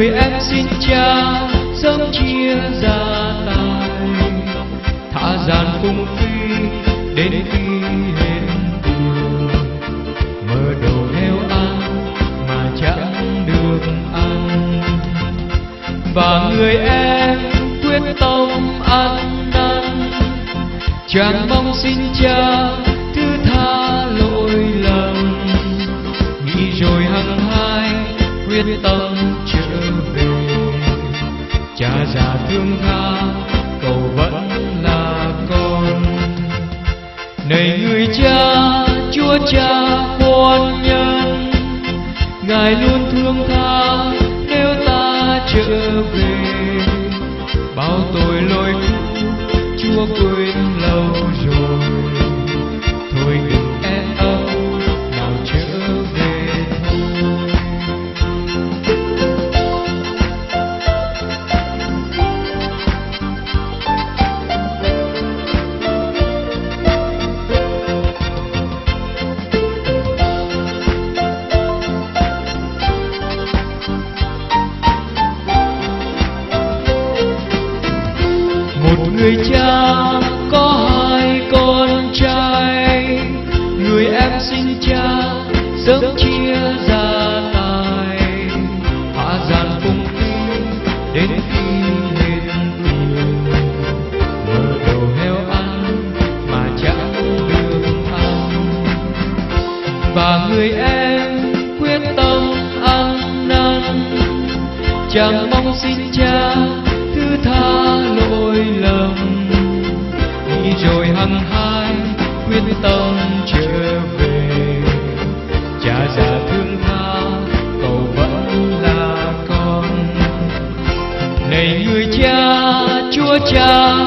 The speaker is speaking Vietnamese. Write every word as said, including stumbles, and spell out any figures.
người em xin cha sớm chia gia tài, thả dàn phung phi đến khi hết đường, mở đầu heo ăn mà chẳng được ăn. Và người em quyết tâm ăn năn, chẳng mong xin cha thứ tha lỗi lầm, nghĩ rồi hăng hai quyết tâm trở về. Cha già thương tha cậu vẫn là con. Này người cha, Chúa Cha khoan nhân, Ngài luôn thương tha nếu ta trở về. Bao tội lỗi cũ Chúa quên lâu rồi, thôi đừng e âu nào trở về thôi. Một người cha có hai con trai, người em xin cha sớm chia gia tài, hạ dàn phung phí đến khi hết tiền, mở đầu heo ăn mà chẳng được ăn. Và người em quyết tâm ăn năn, chẳng mong xin cha thứ tha lỗi lầm, nghĩ rồi hăng hai quyết tâm trở về. Cha già thương tha cậu vẫn là con. Này người cha, Chúa Cha